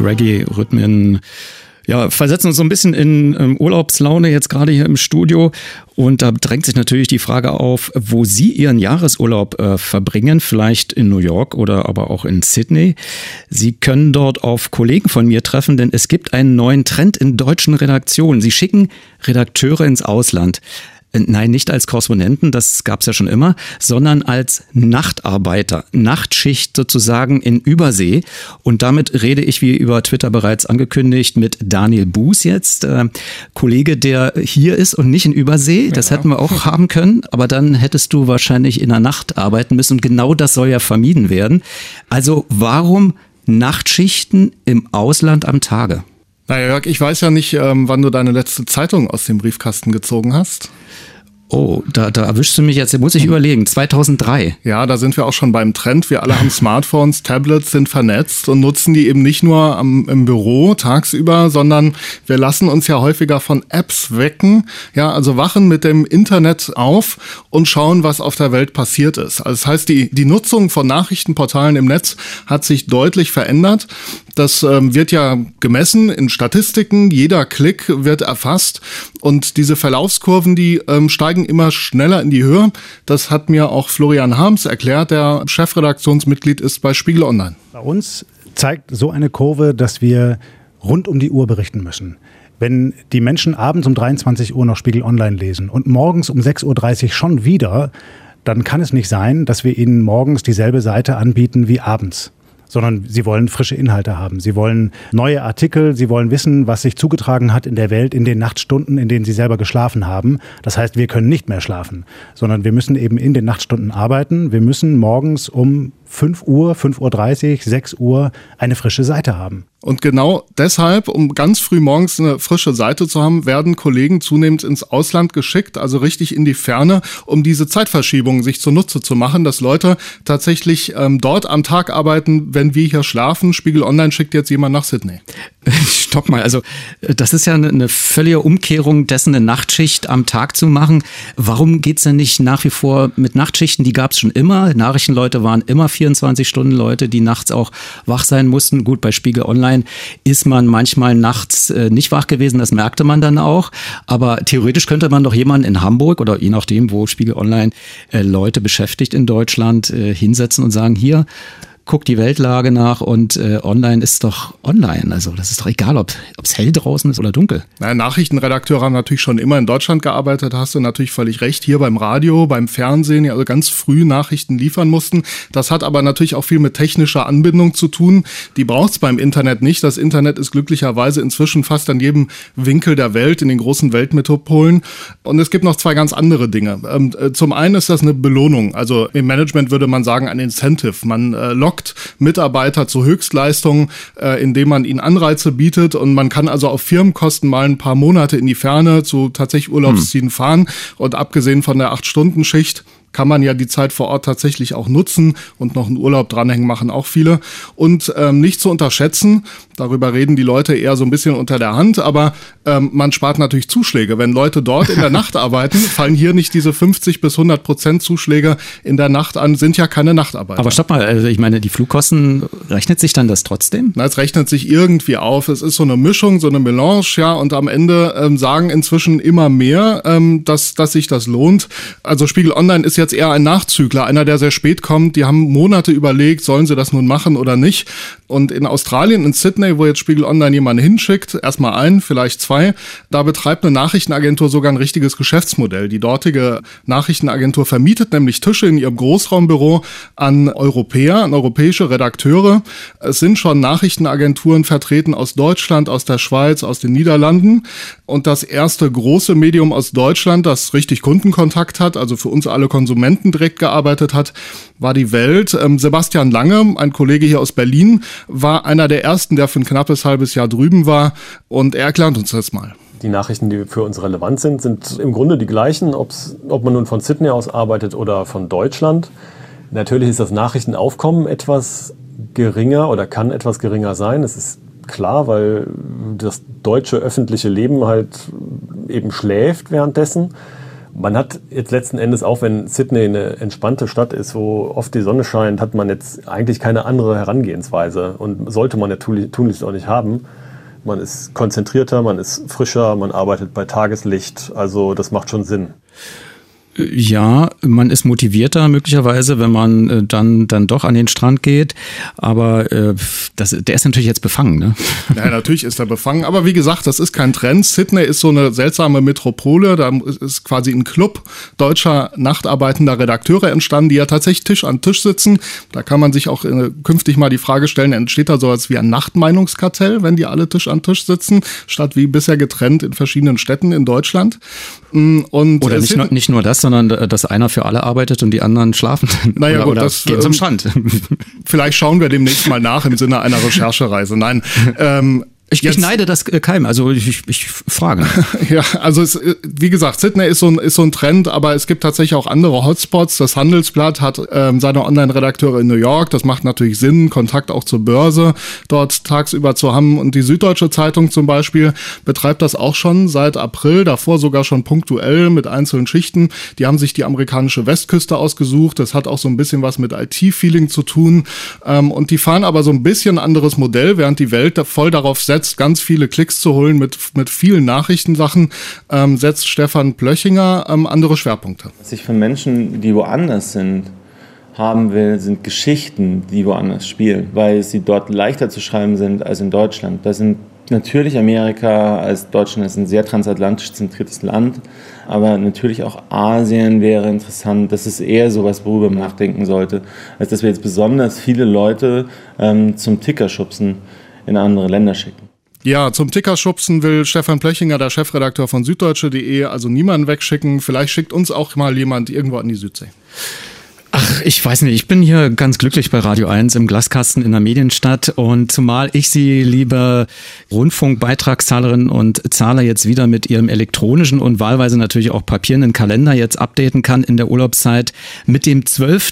Reggae-Rhythmen versetzen uns so ein bisschen in Urlaubslaune jetzt gerade hier im Studio. Und da drängt sich natürlich die Frage auf, wo Sie Ihren Jahresurlaub verbringen, vielleicht in New York oder aber auch in Sydney. Sie können dort auf Kollegen von mir treffen, denn es gibt einen neuen Trend in deutschen Redaktionen. Sie schicken Redakteure ins Ausland. Nein, nicht als Korrespondenten, das gab's ja schon immer, sondern als Nachtarbeiter, Nachtschicht sozusagen in Übersee. Und damit rede ich, wie über Twitter bereits angekündigt, mit Daniel Buß jetzt, Kollege, der hier ist und nicht in Übersee. Das hätten wir auch haben können, aber dann hättest du wahrscheinlich in der Nacht arbeiten müssen. Und genau das soll ja vermieden werden. Also warum Nachtschichten im Ausland am Tage? Na Jörg, ich weiß ja nicht, wann du deine letzte Zeitung aus dem Briefkasten gezogen hast. Oh, da erwischst du mich jetzt, muss ich überlegen, 2003. Ja, da sind wir auch schon beim Trend. Wir alle haben Smartphones, Tablets, sind vernetzt und nutzen die eben nicht nur im Büro tagsüber, sondern wir lassen uns ja häufiger von Apps wecken. Ja, also wachen mit dem Internet auf und schauen, was auf der Welt passiert ist. Also das heißt, die Nutzung von Nachrichtenportalen im Netz hat sich deutlich verändert. Das wird ja gemessen in Statistiken. Jeder Klick wird erfasst und diese Verlaufskurven, die steigen immer schneller in die Höhe. Das hat mir auch Florian Harms erklärt, der Chefredaktionsmitglied ist bei Spiegel Online. Bei uns zeigt so eine Kurve, dass wir rund um die Uhr berichten müssen. Wenn die Menschen abends um 23 Uhr noch Spiegel Online lesen und morgens um 6.30 Uhr schon wieder, dann kann es nicht sein, dass wir ihnen morgens dieselbe Seite anbieten wie abends. Sondern sie wollen frische Inhalte haben. Sie wollen neue Artikel, sie wollen wissen, was sich zugetragen hat in der Welt in den Nachtstunden, in denen sie selber geschlafen haben. Das heißt, wir können nicht mehr schlafen, sondern wir müssen eben in den Nachtstunden arbeiten. Wir müssen morgens um 5 Uhr, 5.30 Uhr, 6 Uhr eine frische Seite haben. Und genau deshalb, um ganz früh morgens eine frische Seite zu haben, werden Kollegen zunehmend ins Ausland geschickt, also richtig in die Ferne, um diese Zeitverschiebung sich zunutze zu machen, dass Leute tatsächlich dort am Tag arbeiten, wenn wir hier schlafen. Spiegel Online schickt jetzt jemand nach Sydney. Stopp mal, also das ist ja eine völlige Umkehrung dessen, eine Nachtschicht am Tag zu machen. Warum geht's denn nicht nach wie vor mit Nachtschichten? Die gab's schon immer. Nachrichtenleute waren immer 24-Stunden-Leute, die nachts auch wach sein mussten. Gut, bei Spiegel Online ist man manchmal nachts nicht wach gewesen, das merkte man dann auch. Aber theoretisch könnte man doch jemanden in Hamburg oder je nachdem, wo Spiegel Online Leute beschäftigt in Deutschland, hinsetzen und sagen, hier, guck die Weltlage nach und online ist doch online. Also das ist doch egal, ob es hell draußen ist oder dunkel. Naja, Nachrichtenredakteure haben natürlich schon immer in Deutschland gearbeitet, da hast du natürlich völlig recht. Hier beim Radio, beim Fernsehen, ja, also ganz früh Nachrichten liefern mussten. Das hat aber natürlich auch viel mit technischer Anbindung zu tun. Die braucht's beim Internet nicht. Das Internet ist glücklicherweise inzwischen fast an jedem Winkel der Welt, in den großen Weltmetropolen. Und es gibt noch zwei ganz andere Dinge. Zum einen ist das eine Belohnung. Also im Management würde man sagen, ein Incentive. Man lockt Mitarbeiter zu Höchstleistungen, indem man ihnen Anreize bietet und man kann also auf Firmenkosten mal ein paar Monate in die Ferne zu tatsächlich Urlaubszielen fahren und abgesehen von der 8-Stunden-Schicht kann man ja die Zeit vor Ort tatsächlich auch nutzen und noch einen Urlaub dranhängen, machen auch viele. Und nicht zu unterschätzen, darüber reden die Leute eher so ein bisschen unter der Hand, aber man spart natürlich Zuschläge. Wenn Leute dort in der Nacht arbeiten, fallen hier nicht diese 50-100% Zuschläge in der Nacht an, sind ja keine Nachtarbeiter. Aber stopp mal, also ich meine, die Flugkosten, rechnet sich dann das trotzdem? Na, es rechnet sich irgendwie auf. Es ist so eine Mischung, so eine Melange, ja, und am Ende sagen inzwischen immer mehr, dass sich das lohnt. Also Spiegel Online ist jetzt eher ein Nachzügler, einer, der sehr spät kommt. Die haben Monate überlegt, sollen sie das nun machen oder nicht. Und in Australien, in Sydney, wo jetzt Spiegel Online jemanden hinschickt, erstmal einen, vielleicht zwei, da betreibt eine Nachrichtenagentur sogar ein richtiges Geschäftsmodell. Die dortige Nachrichtenagentur vermietet nämlich Tische in ihrem Großraumbüro an Europäer, an europäische Redakteure. Es sind schon Nachrichtenagenturen vertreten aus Deutschland, aus der Schweiz, aus den Niederlanden. Und das erste große Medium aus Deutschland, das richtig Kundenkontakt hat, also für uns alle Konsumenten direkt gearbeitet hat, war die Welt. Sebastian Lange, ein Kollege hier aus Berlin, war einer der ersten, der für ein knappes halbes Jahr drüben war. Und er erklärt uns das mal. Die Nachrichten, die für uns relevant sind im Grunde die gleichen, ob man nun von Sydney aus arbeitet oder von Deutschland. Natürlich ist das Nachrichtenaufkommen etwas geringer oder kann etwas geringer sein. Es ist klar, weil das deutsche öffentliche Leben halt eben schläft währenddessen. Man hat jetzt letzten Endes, auch wenn Sydney eine entspannte Stadt ist, wo oft die Sonne scheint, hat man jetzt eigentlich keine andere Herangehensweise und sollte man ja tunlichst auch nicht haben. Man ist konzentrierter, man ist frischer, man arbeitet bei Tageslicht, also das macht schon Sinn. Ja, man ist motivierter möglicherweise, wenn man dann doch an den Strand geht, aber der ist natürlich jetzt befangen, ne? Ja, natürlich ist er befangen, aber wie gesagt, das ist kein Trend. Sydney ist so eine seltsame Metropole, da ist quasi ein Club deutscher nachtarbeitender Redakteure entstanden, die ja tatsächlich Tisch an Tisch sitzen. Da kann man sich auch künftig mal die Frage stellen, entsteht da sowas wie ein Nachtmeinungskartell, wenn die alle Tisch an Tisch sitzen, statt wie bisher getrennt in verschiedenen Städten in Deutschland. Und oder nicht nur das, sondern dass einer für alle arbeitet und die anderen schlafen. Naja, gut, das gehen zum Strand. Vielleicht schauen wir demnächst mal nach im Sinne einer Recherchereise. Nein, ich neide das keinem, also ich frage. Ja, also wie gesagt, Sydney ist so ein Trend, aber es gibt tatsächlich auch andere Hotspots. Das Handelsblatt hat seine Online-Redakteure in New York. Das macht natürlich Sinn, Kontakt auch zur Börse dort tagsüber zu haben. Und die Süddeutsche Zeitung zum Beispiel betreibt das auch schon seit April, davor sogar schon punktuell mit einzelnen Schichten. Die haben sich die amerikanische Westküste ausgesucht. Das hat auch so ein bisschen was mit IT-Feeling zu tun. Und die fahren aber so ein bisschen anderes Modell, während die Welt voll darauf setzt, ganz viele Klicks zu holen mit vielen Nachrichtensachen, setzt Stefan Plöchinger andere Schwerpunkte. Was ich von Menschen, die woanders sind, haben will, sind Geschichten, die woanders spielen, weil sie dort leichter zu schreiben sind als in Deutschland. Da sind natürlich Amerika als Deutschland ist ein sehr transatlantisch zentriertes Land, aber natürlich auch Asien wäre interessant. Das ist eher sowas, worüber man nachdenken sollte, als dass wir jetzt besonders viele Leute zum Ticker schubsen in andere Länder schicken. Ja, zum Ticker schubsen will Stefan Plöchinger, der Chefredakteur von süddeutsche.de, also niemanden wegschicken. Vielleicht schickt uns auch mal jemand irgendwo an die Südsee. Ach, ich weiß nicht, ich bin hier ganz glücklich bei Radio 1 im Glaskasten in der Medienstadt und zumal ich Sie, liebe Rundfunkbeitragszahlerinnen und Zahler, jetzt wieder mit Ihrem elektronischen und wahlweise natürlich auch papierenden Kalender jetzt updaten kann in der Urlaubszeit mit dem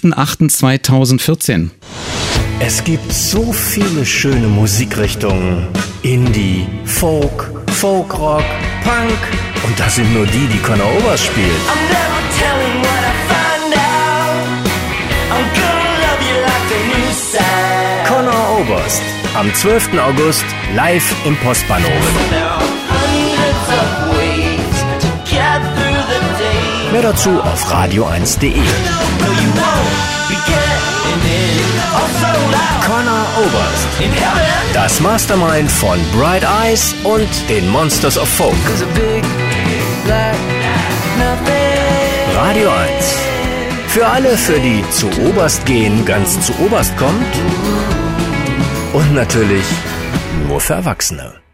12.08.2014. Es gibt so viele schöne Musikrichtungen. Indie, Folk, Folkrock, Punk. Und das sind nur die Conor Oberst spielt. I'm never telling what I find out. I'm gonna love you like the new side. Conor Oberst, am 12. August live im Postbahnhof. Mehr dazu auf radio1.de. Conor Oberst, das Mastermind von Bright Eyes und den Monsters of Folk. Radio 1. Für alle, für die zu Oberst gehen, ganz zu Oberst kommt. Und natürlich nur für Erwachsene.